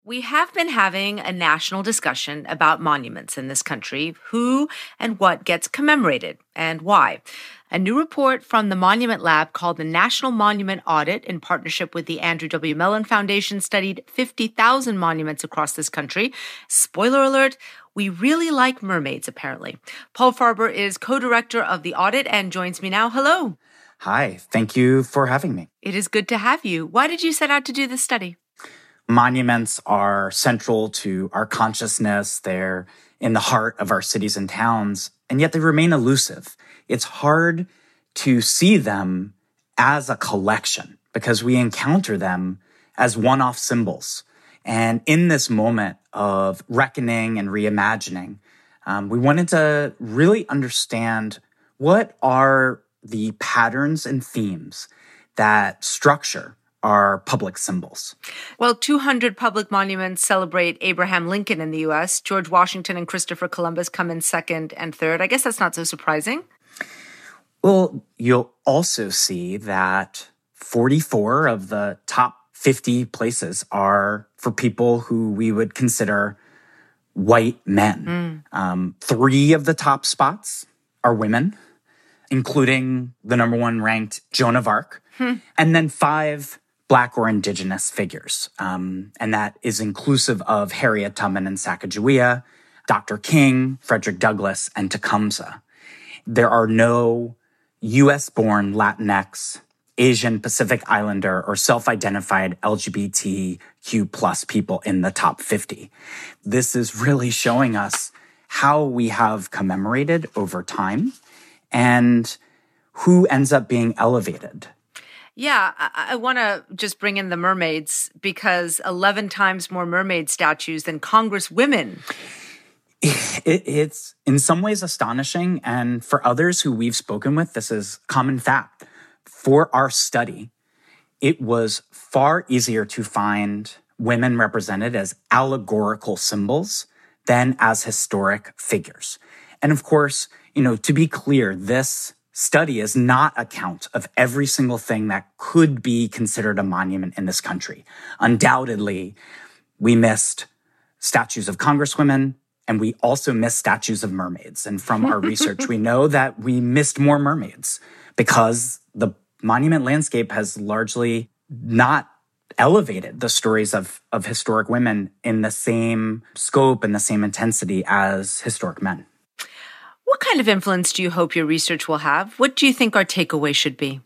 We have been having a national discussion about monuments in this country, who and what gets commemorated and why. A new report from the Monument Lab called the National Monument Audit, in partnership with the Andrew W. Mellon Foundation, studied 50,000 monuments across this country. Spoiler alert, we really like mermaids, apparently. Paul Farber is co-director of the audit and joins me now. Hello. Hi, thank you for having me. It is good to have you. Why did you set out to do this study? Monuments are central to our consciousness. They're in the heart of our cities and towns, and yet they remain elusive. It's hard to see them as a collection because we encounter them as one-off symbols. And in this moment of reckoning and reimagining, we wanted to really understand what are the patterns and themes that structure our public symbols. Well, 200 public monuments celebrate Abraham Lincoln in the U.S. George Washington and Christopher Columbus come in second and third. I guess that's not so surprising. Well, you'll also see that 44 of the top 50 places are for people who we would consider white men. 3 of the top spots are women, including the number 1 ranked Joan of Arc, and then 5 Black or Indigenous figures. And that is inclusive of Harriet Tubman and Sacagawea, Dr. King, Frederick Douglass, and Tecumseh. There are no U.S.-born Latinx, Asian Pacific Islander, or self-identified LGBTQ plus people in the top 50. This is really showing us how we have commemorated over time and who ends up being elevated. Yeah, I want to just bring in the mermaids because 11 times more mermaid statues than Congresswomen. It's in some ways astonishing. And for others who we've spoken with, this is common fact. For our study, it was far easier to find women represented as allegorical symbols than as historic figures. And of course, to be clear, this study is not a count of every single thing that could be considered a monument in this country. Undoubtedly, we missed statues of congresswomen, and we also missed statues of mermaids. And from our research, we know that we missed more mermaids because the monument landscape has largely not elevated the stories of historic women in the same scope and the same intensity as historic men. What kind of influence do you hope your research will have? What do you think our takeaway should be?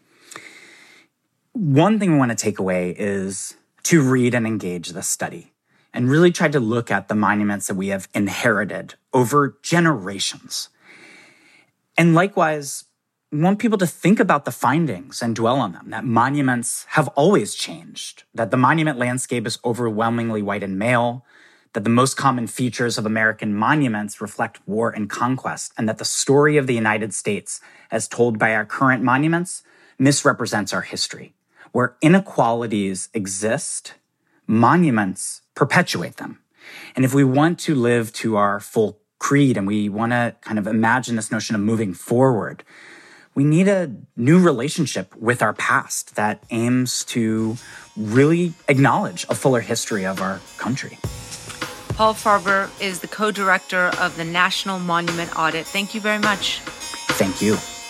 One thing we want to take away is to read and engage the study and really try to look at the monuments that we have inherited over generations. And likewise, we want people to think about the findings and dwell on them, that monuments have always changed, that the monument landscape is overwhelmingly white and male, that the most common features of American monuments reflect war and conquest, and that the story of the United States, as told by our current monuments, misrepresents our history. Where inequalities exist, monuments perpetuate them. And if we want to live to our full creed and we want to kind of imagine this notion of moving forward, we need a new relationship with our past that aims to really acknowledge a fuller history of our country. Paul Farber is the co-director of the National Monument Audit. Thank you very much. Thank you.